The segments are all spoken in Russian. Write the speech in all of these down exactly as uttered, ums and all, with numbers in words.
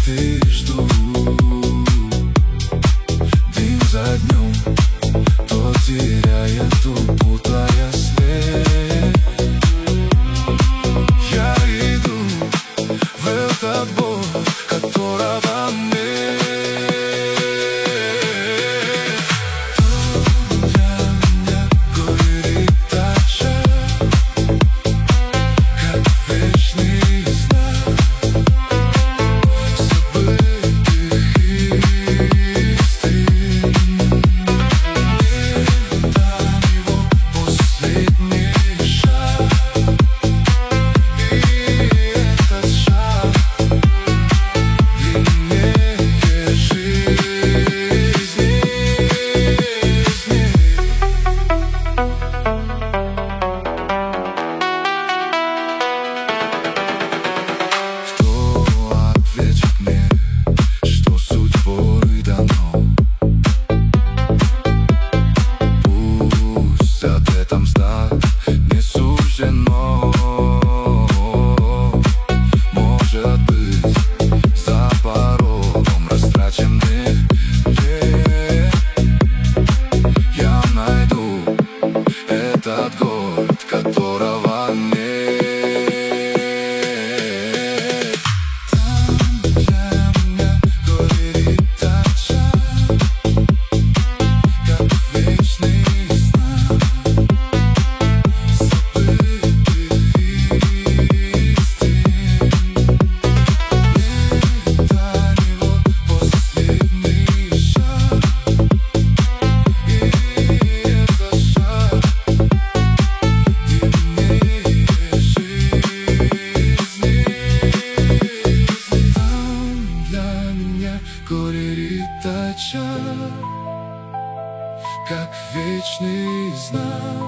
цветы жду день за днем, то теряя, то путая след. Я иду в этот бой, которого нет. Этот город, которого нет. Там для меня горит очаг, как вечный знак забытых истин. Нет до него последний шаг, и этот шаг горит очаг, как вечный знак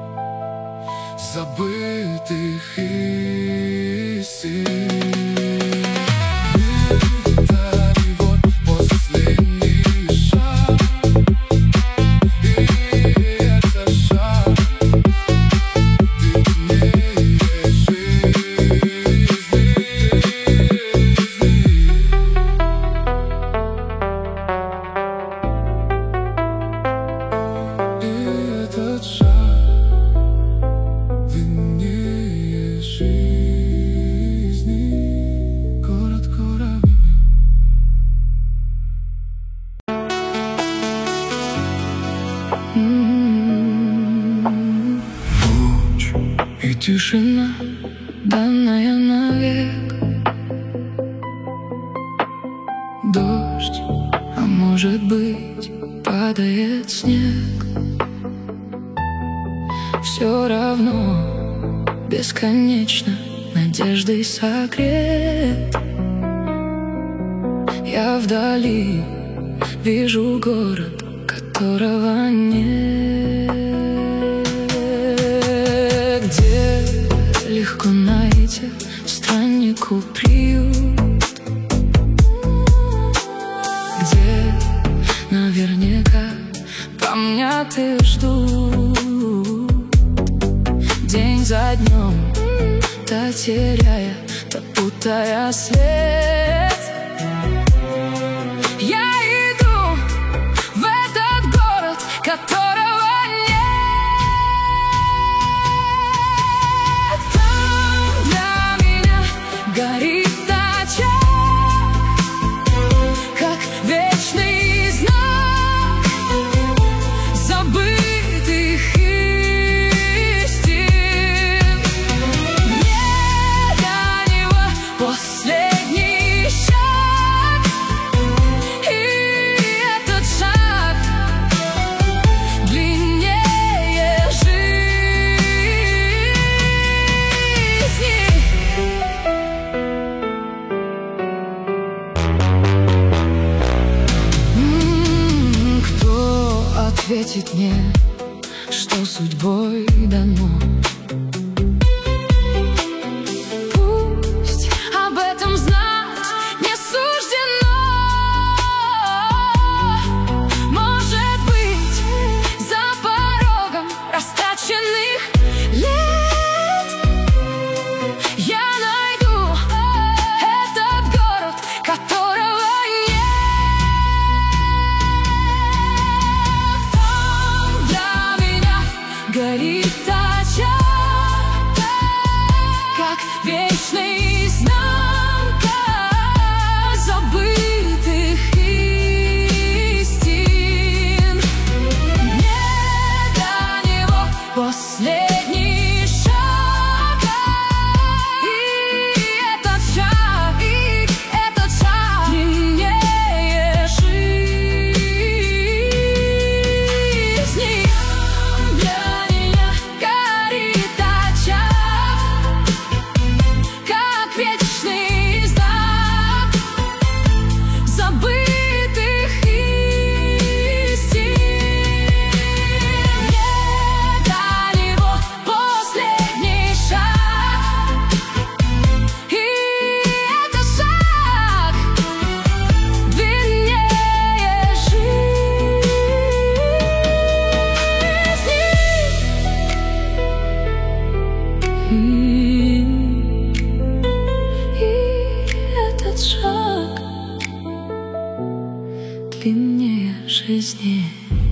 забытых истин. Это его последний шаг, и этот шаг длиннее жизни. Этот шаг длиннее жизни. Город корабли. Луч и тишина, данная навек. Дождь, а может быть, падает снег. Все равно бесконечно надеждой согрет. Я вдали вижу город, которого нет. Где легко найти страннику приют, где наверняка помнят и ждут. День за днем, то теряя, то путая след. Я иду в этот город, которого нет. Там для меня горит очаг, как вечный знак забытых истин. Нет до него последний шаг, и этот шаг длиннее жизни. М-м, кто ответит мне, что судьбой дано? Пусть об этом знать не суждено. Может быть, за порогом растраченных лет я найду этот город, который длиннее жизни.